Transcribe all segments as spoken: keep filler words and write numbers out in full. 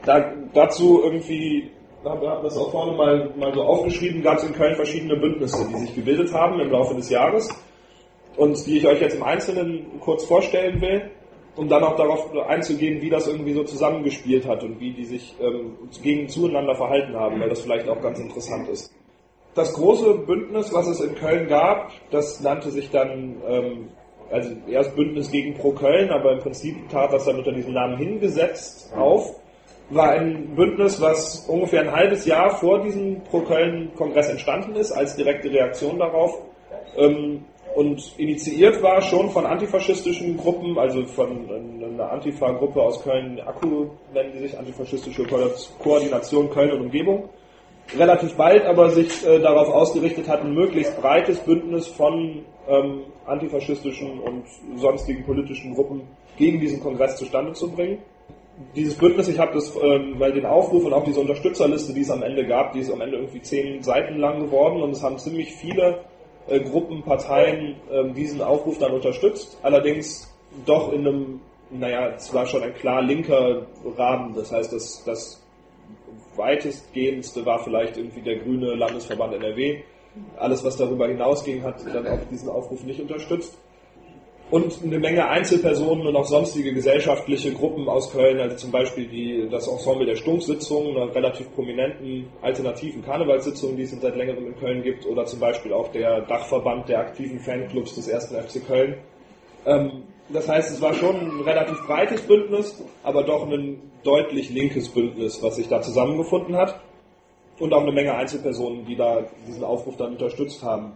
Da, dazu irgendwie, ich habe das auch vorne mal, mal so aufgeschrieben, gab es in Köln verschiedene Bündnisse, die sich gebildet haben im Laufe des Jahres und die ich euch jetzt im Einzelnen kurz vorstellen will, um dann auch darauf einzugehen, wie das irgendwie so zusammengespielt hat und wie die sich ähm, gegen zueinander verhalten haben, weil das vielleicht auch ganz interessant ist. Das große Bündnis, was es in Köln gab, das nannte sich dann, ähm, also erst Bündnis gegen Pro Köln, aber im Prinzip tat das dann unter diesem Namen Hingesetzt auf, war ein Bündnis, was ungefähr ein halbes Jahr vor diesem Pro Köln-Kongress entstanden ist, als direkte Reaktion darauf. Ähm, und initiiert war schon von antifaschistischen Gruppen, also von einer Antifa-Gruppe aus Köln, Akku nennen die sich, Antifaschistische Koordination Köln und Umgebung. Relativ bald aber sich äh, darauf ausgerichtet hat, ein möglichst breites Bündnis von ähm, antifaschistischen und sonstigen politischen Gruppen gegen diesen Kongress zustande zu bringen. Dieses Bündnis, ich habe das, ähm, weil den Aufruf und auch diese Unterstützerliste, die es am Ende gab, die ist am Ende irgendwie zehn Seiten lang geworden und es haben ziemlich viele äh, Gruppen, Parteien äh, diesen Aufruf dann unterstützt, allerdings doch in einem, naja, es war schon ein klar linker Rahmen, das heißt, das, das weitestgehendste war vielleicht irgendwie der grüne Landesverband N R W. Alles, was darüber hinausging, hat dann auch diesen Aufruf nicht unterstützt. Und eine Menge Einzelpersonen und auch sonstige gesellschaftliche Gruppen aus Köln, also zum Beispiel die, das Ensemble der Stunksitzungen, einer relativ prominenten alternativen Karnevalssitzung, die es seit längerem in Köln gibt, oder zum Beispiel auch der Dachverband der aktiven Fanclubs des ersten F C Köln. Ähm, das heißt, es war schon ein relativ breites Bündnis, aber doch ein deutlich linkes Bündnis, was sich da zusammengefunden hat. Und auch eine Menge Einzelpersonen, die da diesen Aufruf dann unterstützt haben.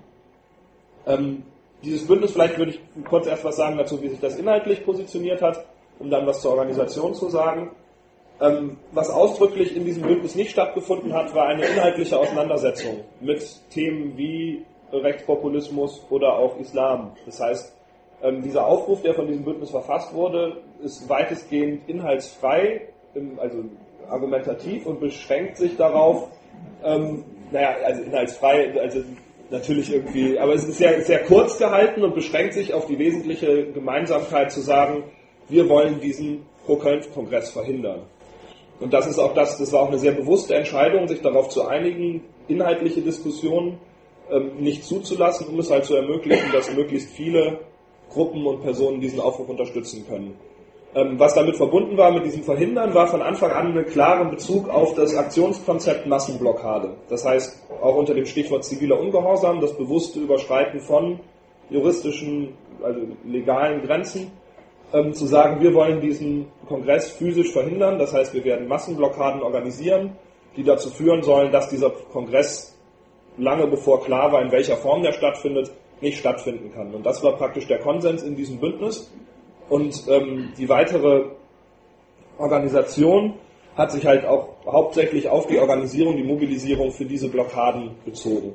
Ähm, Dieses Bündnis, vielleicht würde ich kurz erst was sagen dazu, wie sich das inhaltlich positioniert hat, um dann was zur Organisation zu sagen. Ähm, was ausdrücklich in diesem Bündnis nicht stattgefunden hat, war eine inhaltliche Auseinandersetzung mit Themen wie Rechtspopulismus oder auch Islam. Das heißt, ähm, dieser Aufruf, der von diesem Bündnis verfasst wurde, ist weitestgehend inhaltsfrei, im, also argumentativ und beschränkt sich darauf, ähm, naja, also inhaltsfrei, also natürlich irgendwie, aber es ist sehr, sehr kurz gehalten und beschränkt sich auf die wesentliche Gemeinsamkeit zu sagen, wir wollen diesen Pro-Köln-Kongress verhindern. Und das ist auch das, das war auch eine sehr bewusste Entscheidung, sich darauf zu einigen, inhaltliche Diskussionen ähm, nicht zuzulassen, um es halt zu ermöglichen, dass möglichst viele Gruppen und Personen diesen Aufruf unterstützen können. Ähm, was damit verbunden war mit diesem Verhindern, war von Anfang an einen klaren Bezug auf das Aktionskonzept Massenblockade. Das heißt, auch unter dem Stichwort ziviler Ungehorsam, das bewusste Überschreiten von juristischen, also legalen Grenzen, ähm, zu sagen, wir wollen diesen Kongress physisch verhindern. Das heißt, wir werden Massenblockaden organisieren, die dazu führen sollen, dass dieser Kongress lange bevor klar war, in welcher Form der stattfindet, nicht stattfinden kann. Und das war praktisch der Konsens in diesem Bündnis. Und ähm, die weitere Organisation hat sich halt auch hauptsächlich auf die Organisierung, die Mobilisierung für diese Blockaden bezogen.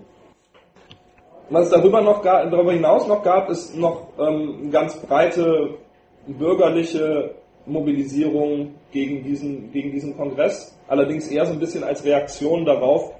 Was es darüber, noch, darüber hinaus noch gab, ist noch ähm, ganz breite bürgerliche Mobilisierung gegen diesen, gegen diesen Kongress, allerdings eher so ein bisschen als Reaktion darauf,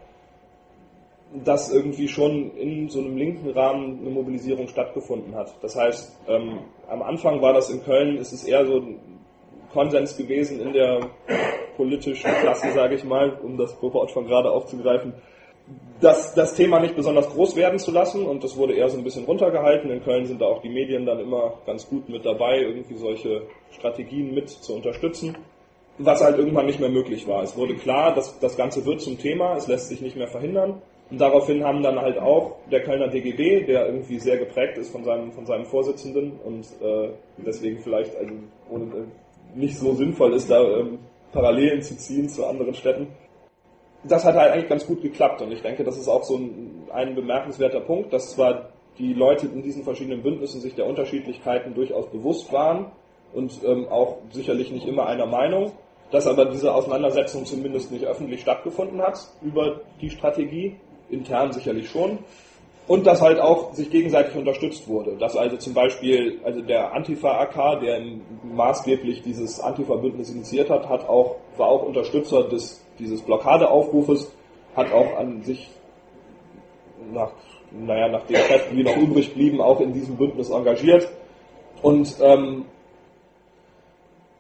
dass irgendwie schon in so einem linken Rahmen eine Mobilisierung stattgefunden hat. Das heißt, ähm, am Anfang war das in Köln, ist es eher so ein Konsens gewesen in der politischen Klasse, sage ich mal, um das Wort von gerade aufzugreifen, das, das Thema nicht besonders groß werden zu lassen, und das wurde eher so ein bisschen runtergehalten. In Köln sind da auch die Medien dann immer ganz gut mit dabei, irgendwie solche Strategien mit zu unterstützen, was halt irgendwann nicht mehr möglich war. Es wurde klar, dass das Ganze wird zum Thema, es lässt sich nicht mehr verhindern. Und daraufhin haben dann halt auch der Kölner D G B, der irgendwie sehr geprägt ist von seinem, von seinem Vorsitzenden und äh, deswegen vielleicht also, ohne, äh, nicht so sinnvoll ist, da ähm, Parallelen zu ziehen zu anderen Städten. Das hat halt eigentlich ganz gut geklappt, und ich denke, das ist auch so ein, ein bemerkenswerter Punkt, dass zwar die Leute in diesen verschiedenen Bündnissen sich der Unterschiedlichkeiten durchaus bewusst waren und ähm, auch sicherlich nicht immer einer Meinung, dass aber diese Auseinandersetzung zumindest nicht öffentlich stattgefunden hat über die Strategie, intern sicherlich schon, und dass halt auch sich gegenseitig unterstützt wurde. Dass also zum Beispiel also der Antifa-A K, der maßgeblich dieses Antifa-Bündnis initiiert hat, hat auch, war auch Unterstützer des, dieses Blockadeaufrufes, hat auch an sich nach, naja, nach den Kräften, die noch übrig blieben, auch in diesem Bündnis engagiert. Und ähm,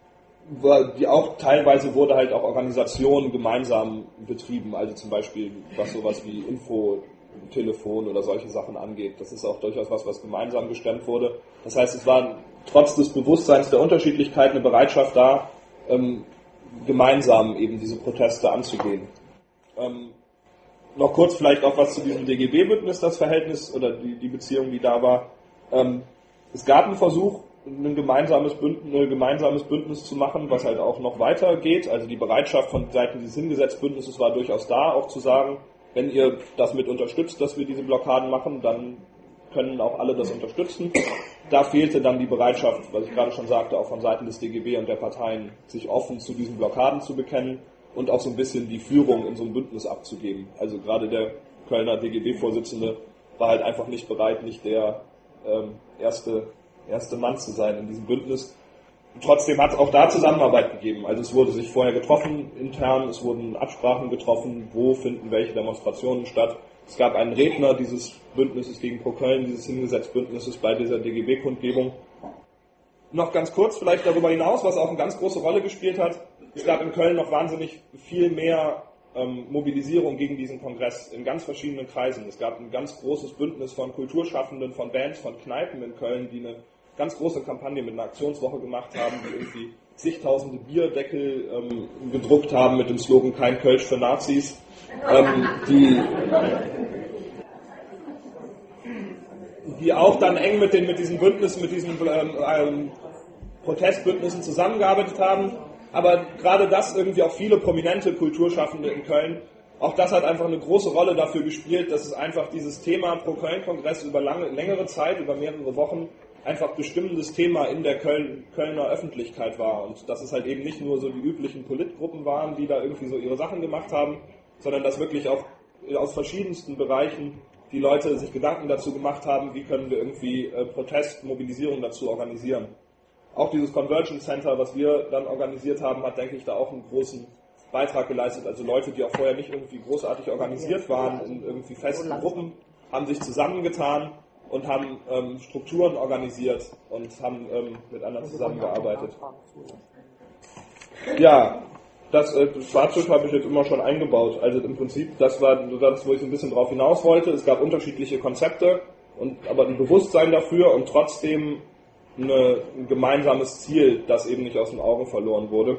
die auch teilweise wurde halt auch Organisationen gemeinsam betrieben, also zum Beispiel was sowas wie Infotelefon oder solche Sachen angeht. Das ist auch durchaus was, was gemeinsam gestemmt wurde. Das heißt, es war trotz des Bewusstseins der Unterschiedlichkeit eine Bereitschaft da, ähm, gemeinsam eben diese Proteste anzugehen. Ähm, noch kurz vielleicht auch was zu diesem D G B-Bündnis, das Verhältnis oder die, die Beziehung, die da war. Ähm, es gab einen Versuch, ein gemeinsames Bündnis, ein gemeinsames Bündnis zu machen, was halt auch noch weiter geht. Also die Bereitschaft von Seiten dieses Hingesetzbündnisses war durchaus da, auch zu sagen, wenn ihr das mit unterstützt, dass wir diese Blockaden machen, dann können auch alle das unterstützen. Da fehlte dann die Bereitschaft, was ich gerade schon sagte, auch von Seiten des D G B und der Parteien, sich offen zu diesen Blockaden zu bekennen und auch so ein bisschen die Führung in so einem Bündnis abzugeben. Also gerade der Kölner D G B-Vorsitzende war halt einfach nicht bereit, nicht der ähm, erste, erste Mann zu sein in diesem Bündnis. Trotzdem hat es auch da Zusammenarbeit gegeben. Also es wurde sich vorher getroffen intern, es wurden Absprachen getroffen, wo finden welche Demonstrationen statt. Es gab einen Redner dieses Bündnisses gegen Pro Köln, dieses Hingesetzbündnisses bei dieser D G B-Kundgebung. Noch ganz kurz vielleicht darüber hinaus, was auch eine ganz große Rolle gespielt hat. Es gab in Köln noch wahnsinnig viel mehr ähm, Mobilisierung gegen diesen Kongress in ganz verschiedenen Kreisen. Es gab ein ganz großes Bündnis von Kulturschaffenden, von Bands, von Kneipen in Köln, die eine ganz große Kampagne mit einer Aktionswoche gemacht haben, die irgendwie zigtausende Bierdeckel ähm, gedruckt haben mit dem Slogan "Kein Kölsch für Nazis", ähm, die, die auch dann eng mit, den, mit diesen Bündnissen, mit diesen ähm, ähm, Protestbündnissen zusammengearbeitet haben. Aber gerade das irgendwie auch viele prominente Kulturschaffende in Köln, auch das hat einfach eine große Rolle dafür gespielt, dass es einfach dieses Thema Pro-Köln-Kongress über lange, längere Zeit, über mehrere Wochen, einfach bestimmendes Thema in der Köln, Kölner Öffentlichkeit war. Und dass es halt eben nicht nur so die üblichen Politgruppen waren, die da irgendwie so ihre Sachen gemacht haben, sondern dass wirklich auch aus verschiedensten Bereichen die Leute sich Gedanken dazu gemacht haben, wie können wir irgendwie äh, Protest, Mobilisierung dazu organisieren. Auch dieses Convergence Center, was wir dann organisiert haben, hat, denke ich, da auch einen großen Beitrag geleistet. Also Leute, die auch vorher nicht irgendwie großartig organisiert waren in irgendwie festen Gruppen, haben sich zusammengetan und haben ähm, Strukturen organisiert und haben ähm, mit anderen zusammengearbeitet. Ja, das, äh, das Fazit habe ich jetzt immer schon eingebaut. Also im Prinzip, das war das, wo ich so ein bisschen drauf hinaus wollte. Es gab unterschiedliche Konzepte, und, aber ein Bewusstsein dafür und trotzdem eine, ein gemeinsames Ziel, das eben nicht aus den Augen verloren wurde.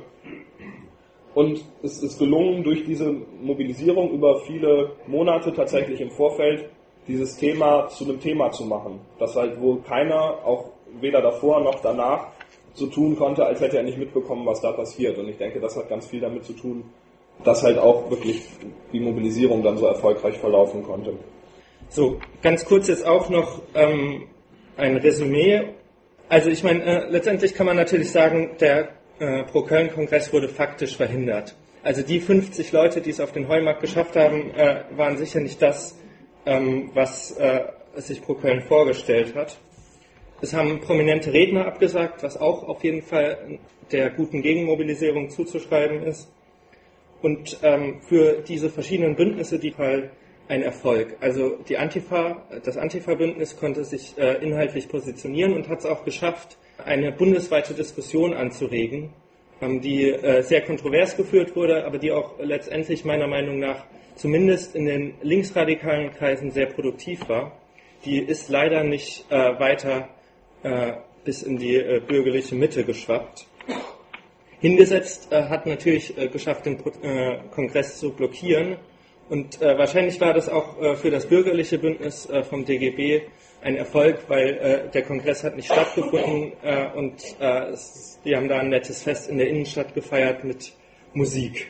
Und es ist gelungen, durch diese Mobilisierung über viele Monate tatsächlich im Vorfeld dieses Thema zu einem Thema zu machen. Das halt wohl keiner, auch weder davor noch danach, so tun konnte, als hätte er nicht mitbekommen, was da passiert. Und ich denke, das hat ganz viel damit zu tun, dass halt auch wirklich die Mobilisierung dann so erfolgreich verlaufen konnte. So, ganz kurz jetzt auch noch ähm, ein Resümee. Also ich meine, äh, letztendlich kann man natürlich sagen, der äh, Pro-Köln-Kongress wurde faktisch verhindert. Also die fünfzig Leute, die es auf den Heumarkt geschafft haben, äh, waren sicher nicht das, ähm, was äh, sich Pro Köln vorgestellt hat. Es haben prominente Redner abgesagt, was auch auf jeden Fall der guten Gegenmobilisierung zuzuschreiben ist. Und ähm, für diese verschiedenen Bündnisse die Fall ein Erfolg. Also die Antifa, das Antifa-Bündnis konnte sich äh, inhaltlich positionieren und hat es auch geschafft, eine bundesweite Diskussion anzuregen, ähm, die äh, sehr kontrovers geführt wurde, aber die auch letztendlich meiner Meinung nach zumindest in den linksradikalen Kreisen sehr produktiv war. Die ist leider nicht äh, weiter äh, bis in die äh, bürgerliche Mitte geschwappt. Hingesetzt äh, hat natürlich äh, geschafft, den Pro- äh, Kongress zu blockieren. Und äh, wahrscheinlich war das auch äh, für das bürgerliche Bündnis äh, vom D G B ein Erfolg, weil äh, der Kongress hat nicht stattgefunden äh, und äh, es, die haben da ein nettes Fest in der Innenstadt gefeiert mit Musik.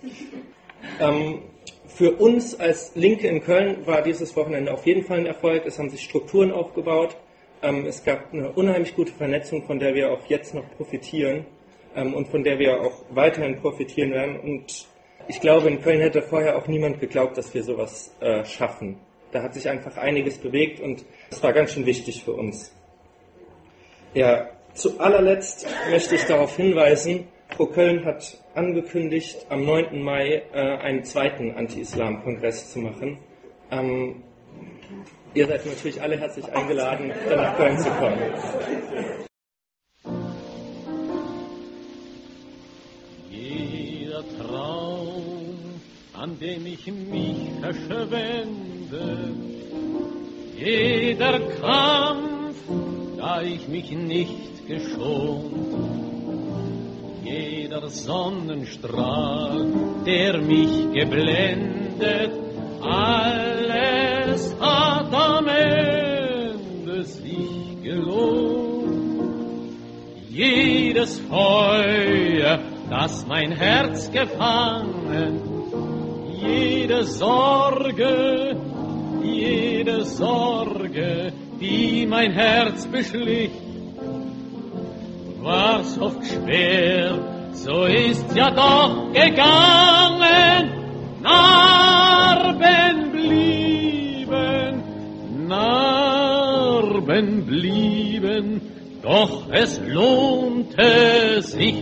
Ähm, für uns als Linke in Köln war dieses Wochenende auf jeden Fall ein Erfolg. Es haben sich Strukturen aufgebaut. Ähm, es gab eine unheimlich gute Vernetzung, von der wir auch jetzt noch profitieren ähm, und von der wir auch weiterhin profitieren werden. Und ich glaube, in Köln hätte vorher auch niemand geglaubt, dass wir sowas äh, schaffen. Da hat sich einfach einiges bewegt und das war ganz schön wichtig für uns. Ja, zu allerletzt möchte ich darauf hinweisen, Pro Köln hat angekündigt, am neunten Mai äh, einen zweiten Anti-Islam-Kongress zu machen. Ähm, ihr seid natürlich alle herzlich eingeladen, dann nach Köln zu kommen. Traum, an dem ich mich verschwende, jeder Kampf, da ich mich nicht geschont, jeder Sonnenstrahl, der mich geblendet, alles hat am Ende sich gelohnt. Jedes Feuer, das mein Herz gefangen, jede Sorge, jede Sorge, die mein Herz beschlich, war's oft schwer, so ist ja doch gegangen. Narben blieben, Narben blieben, doch es lohnte sich.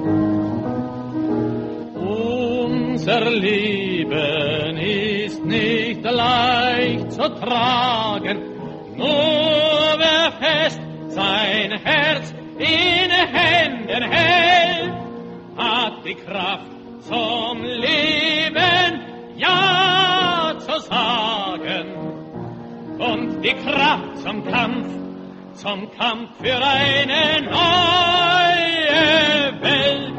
Unser Leben ist nicht leicht zu tragen, nur wer fest sein Herz in Händen hält, hat die Kraft zum Leben Ja zu sagen und die Kraft zum Kampf, zum Kampf für eine neue Welt.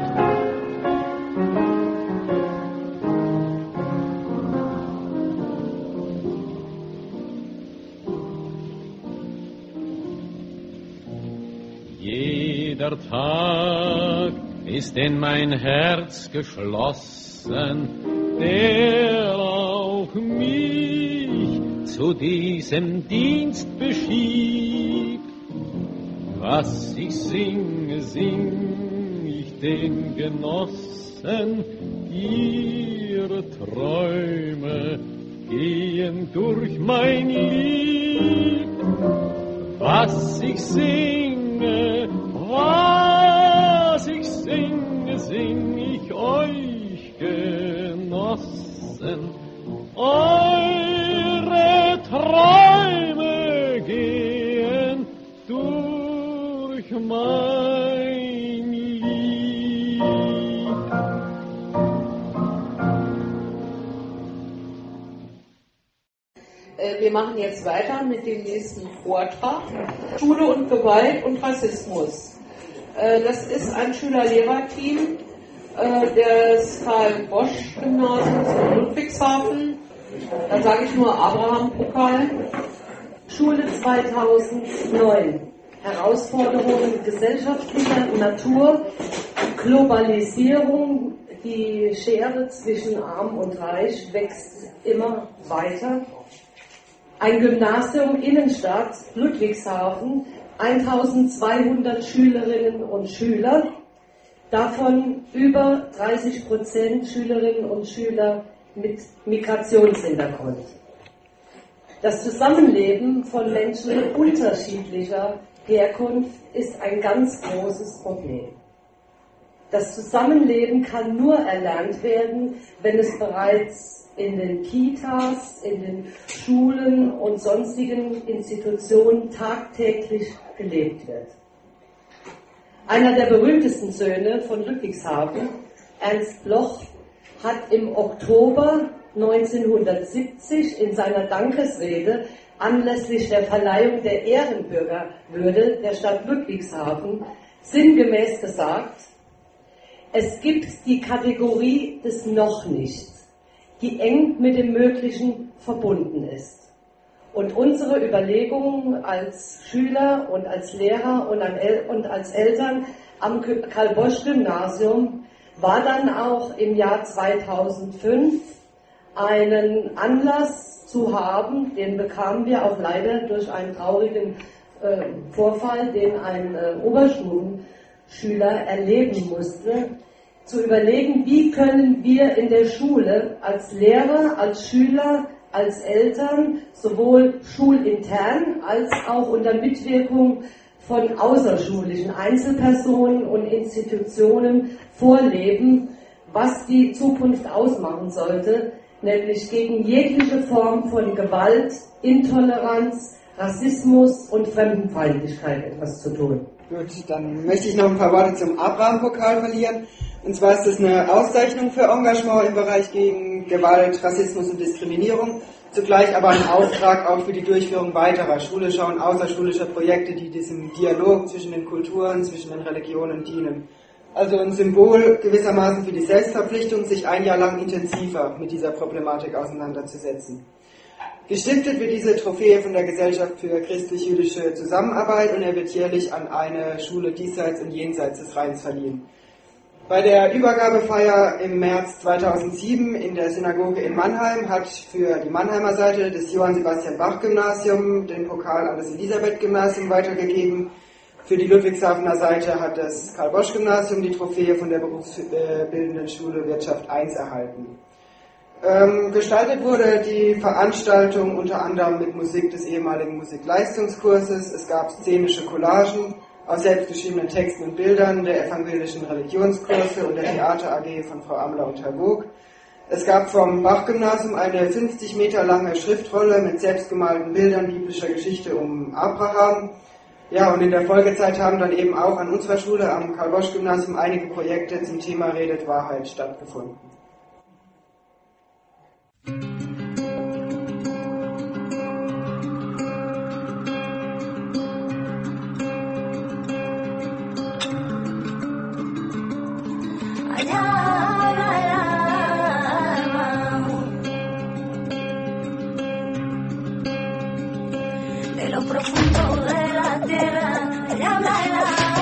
Jeder Tag ist in mein Herz geschlossen, der auch mich zu diesem Dienst beschiebt. Was ich singe, sing ich den Genossen, ihre Träume gehen durch mein Lied. Was ich singe, was ich singe, sing ich euch, Genossen. Eure Träume gehen durch mein Lied. Wir machen jetzt weiter mit dem nächsten Vortrag. Schule und Gewalt und Rassismus. Das ist ein Schüler-Lehrer-Team des Karl-Bosch-Gymnasiums in Ludwigshafen. Da sage ich nur Abraham-Pokal. Schule zweitausendneun. Herausforderungen gesellschaftlicher Natur, Globalisierung, die Schere zwischen Arm und Reich wächst immer weiter. Ein Gymnasium Innenstadt, Ludwigshafen, eintausendzweihundert Schülerinnen und Schüler, davon über dreißig Prozent Schülerinnen und Schüler mit Migrationshintergrund. Das Zusammenleben von Menschen unterschiedlicher Herkunft ist ein ganz großes Problem. Das Zusammenleben kann nur erlernt werden, wenn es bereits in den Kitas, in den Schulen und sonstigen Institutionen tagtäglich gelebt wird. Einer der berühmtesten Söhne von Ludwigshafen, Ernst Bloch, hat im Oktober neunzehnhundertsiebzig in seiner Dankesrede anlässlich der Verleihung der Ehrenbürgerwürde der Stadt Ludwigshafen sinngemäß gesagt: Es gibt die Kategorie des Noch-Nichts, die eng mit dem Möglichen verbunden ist. Und unsere Überlegungen als Schüler und als Lehrer und, an El- und als Eltern am Karl-Bosch-Gymnasium war dann auch im Jahr zweitausendfünf einen Anlass zu haben, den bekamen wir auch leider durch einen traurigen äh, Vorfall, den ein äh, Oberstufenschüler erleben musste, zu überlegen, wie können wir in der Schule als Lehrer, als Schüler, als Eltern, sowohl schulintern als auch unter Mitwirkung von außerschulischen Einzelpersonen und Institutionen vorleben, was die Zukunft ausmachen sollte, nämlich gegen jegliche Form von Gewalt, Intoleranz, Rassismus und Fremdenfeindlichkeit etwas zu tun. Gut, dann möchte ich noch ein paar Worte zum Abraham-Pokal verlieren. Und zwar ist es eine Auszeichnung für Engagement im Bereich gegen Gewalt, Rassismus und Diskriminierung, zugleich aber ein Auftrag auch für die Durchführung weiterer schulischer und außerschulischer Projekte, die diesem Dialog zwischen den Kulturen, zwischen den Religionen dienen. Also ein Symbol gewissermaßen für die Selbstverpflichtung, sich ein Jahr lang intensiver mit dieser Problematik auseinanderzusetzen. Gestiftet wird diese Trophäe von der Gesellschaft für christlich-jüdische Zusammenarbeit und er wird jährlich an eine Schule diesseits und jenseits des Rheins verliehen. Bei der Übergabefeier im März zweitausendsieben in der Synagoge in Mannheim hat für die Mannheimer Seite das Johann Sebastian Bach Gymnasium den Pokal an das Elisabeth Gymnasium weitergegeben. Für die Ludwigshafener Seite hat das Karl Bosch Gymnasium die Trophäe von der berufsbildenden Schule Wirtschaft eins erhalten. Ähm, gestaltet wurde die Veranstaltung unter anderem mit Musik des ehemaligen Musikleistungskurses. Es gab szenische Collagen aus selbstgeschriebenen Texten und Bildern der evangelischen Religionskurse und der Theater A G von Frau Amler und Herr Bog. Es gab vom Bach-Gymnasium eine fünfzig Meter lange Schriftrolle mit selbstgemalten Bildern biblischer Geschichte um Abraham. Ja, und in der Folgezeit haben dann eben auch an unserer Schule am Karl-Bosch-Gymnasium einige Projekte zum Thema Redet Wahrheit stattgefunden. De lo profundo de la tierra, allá habla el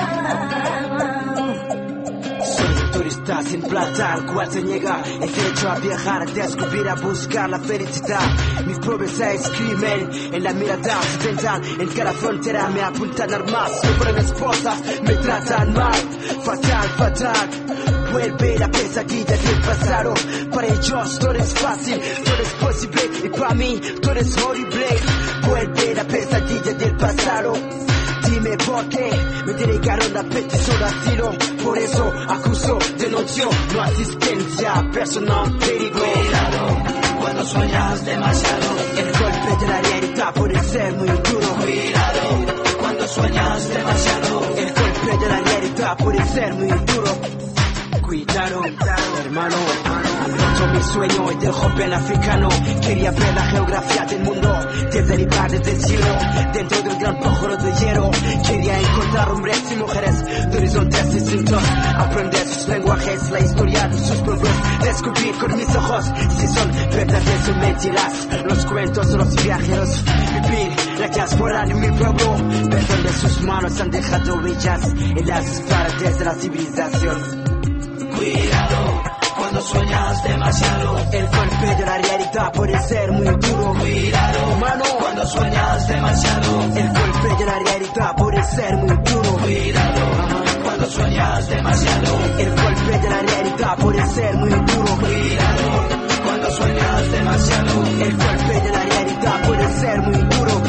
alma. Soy turista sin plata, al cual se niega el derecho a viajar, a descubrir, a buscar la felicidad. Mi pobreza es crimen, en la mirada occidental, en cada frontera me apuntan armas. Me ponen esposas, me tratan mal, fatal, fatal. Vuelve la pesadilla del pasado. Para ellos todo es fácil, todo es posible. Y para mí todo es horrible. Vuelve la pesadilla del pasado. Dime por qué me denegaron la petición de asilo. Por eso acuso, denuncio, no asistencia personal. Cuidado, cuando sueñas demasiado. El golpe de la realidad puede ser muy duro. Cuidado, cuando sueñas demasiado. El golpe de la realidad puede ser muy duro. Cuidado, hermano, han roto mi sueño y del joven africano. Quería ver la geografía del mundo desde el bar desde el cielo, dentro del gran pájaro de hielo. Quería encontrar hombres y mujeres de horizontes distintos, aprender sus lenguajes, la historia de sus pueblos, descubrir con mis ojos si son verdades o mentiras, los cuentos de los viajeros, vivir la diáspora de mi pueblo, ver donde sus manos han dejado huellas en las paredes de la civilización. Cuidado, cuando sueñas demasiado. El golpe de la realidad puede ser muy duro. Cuidado, mano, cuando sueñas demasiado. El golpe de la realidad puede ser muy duro. Cuidado, cuando sueñas demasiado. El golpe de la realidad puede ser muy duro. Cuidado, cuando sueñas demasiado. El golpe de la realidad puede ser muy duro.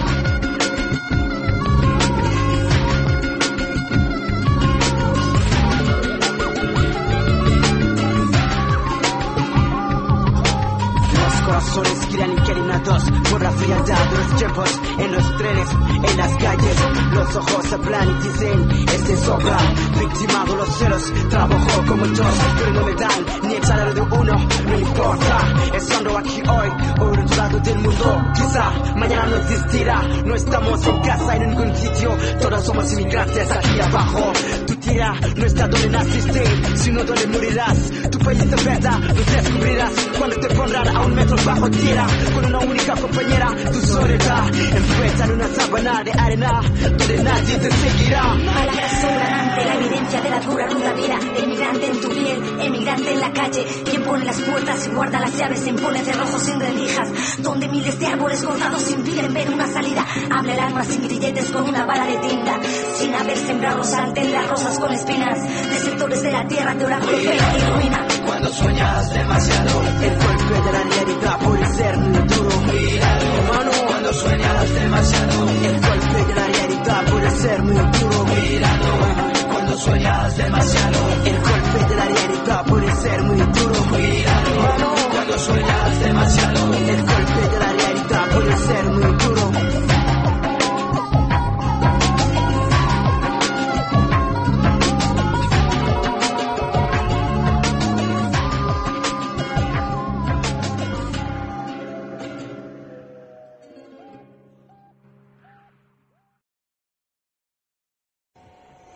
Corazones giran inquilinados por la frialdad de los tiempos, en los trenes, en las calles, los ojos hablan y dicen, este sobra, victimado los celos, trabajo como dos, pero no me dan ni el salario de uno, no importa, estando aquí hoy, o en otro lado del mundo, quizá mañana no existirá, no estamos en casa en ningún sitio, todos somos inmigrantes aquí abajo, tu tierra no está donde naciste, sino donde morirás, tu país de verdad lo descubrirás, cuando te pondrán a un metro bajo tierra, con una única compañera, tu soledad, envuelta en una sábana de arena, donde nadie te seguirá. Palabras sobran ante la evidencia de la dura, ruda vida, emigrante en tu piel, emigrante en la calle, quien pone las puertas y guarda las llaves, se impone cerrojos sin rendijas, donde miles de árboles cortados impiden ver una salida, habla el alma sin grilletes con una bala de tinta, sin haber sembrado salte en las rosas con espinas, de sectores de la tierra de oráculo, fe y ruina. Cuando sueñas demasiado, el golpe de la realidad puede ser muy duro. Cuidado, hermano, cuando sueñas demasiado. El golpe de la realidad puede ser muy duro. Cuidado, cuando sueñas demasiado. El golpe de la realidad puede ser muy duro. Cuidado, hermano, cuando sueñas demasiado. El golpe de la realidad puede ser muy duro.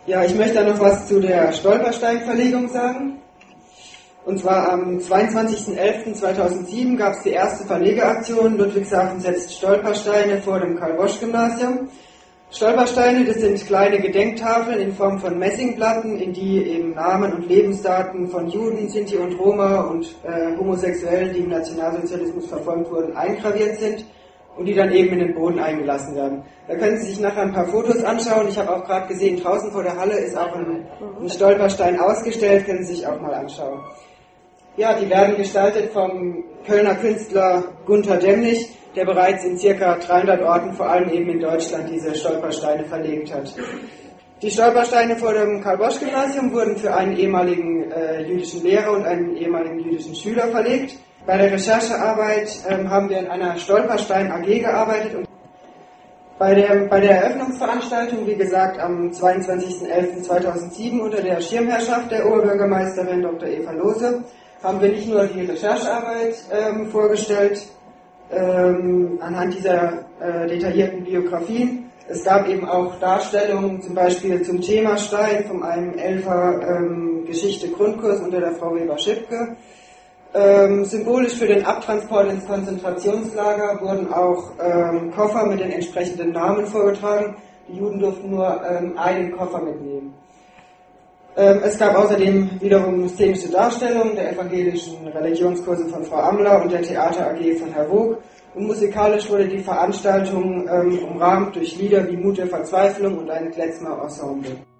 Ja, ich möchte noch was zu der Stolperstein-Verlegung sagen. Und zwar am zweiundzwanzigsten elften zweitausendsieben gab es die erste Verlegeaktion. Ludwigshafen setzt Stolpersteine vor dem Karl-Bosch-Gymnasium. Stolpersteine, das sind kleine Gedenktafeln in Form von Messingplatten, in die eben Namen und Lebensdaten von Juden, Sinti und Roma und äh, Homosexuellen, die im Nationalsozialismus verfolgt wurden, eingraviert sind und die dann eben in den Boden eingelassen werden. Da können Sie sich nachher ein paar Fotos anschauen. Ich habe auch gerade gesehen, draußen vor der Halle ist auch ein, ein Stolperstein ausgestellt, können Sie sich auch mal anschauen. Ja, die werden gestaltet vom Kölner Künstler Gunther Demnig, der bereits in circa dreihundert Orten, vor allem eben in Deutschland, diese Stolpersteine verlegt hat. Die Stolpersteine vor dem Karl-Bosch-Gymnasium wurden für einen ehemaligen äh, jüdischen Lehrer und einen ehemaligen jüdischen Schüler verlegt. Bei der Recherchearbeit ähm, haben wir in einer Stolperstein-A G gearbeitet. Und bei der, bei der Eröffnungsveranstaltung, wie gesagt, am zweiundzwanzigsten elften zweitausendsieben unter der Schirmherrschaft der Oberbürgermeisterin Doktor Eva Lohse, haben wir nicht nur die Recherchearbeit ähm, vorgestellt, ähm, anhand dieser äh, detaillierten Biografien. Es gab eben auch Darstellungen, zum Beispiel zum Thema Stein, von einem Elfer ähm, Geschichte-Grundkurs unter der Frau Weber-Schipke. Ähm, symbolisch für den Abtransport ins Konzentrationslager wurden auch ähm, Koffer mit den entsprechenden Namen vorgetragen. Die Juden durften nur ähm, einen Koffer mitnehmen. Ähm, es gab außerdem wiederum szenische Darstellungen der evangelischen Religionskurse von Frau Amler und der Theater A G von Herr Wog. Und musikalisch wurde die Veranstaltung ähm, umrahmt durch Lieder wie Mut der Verzweiflung und ein Klezmer Ensemble.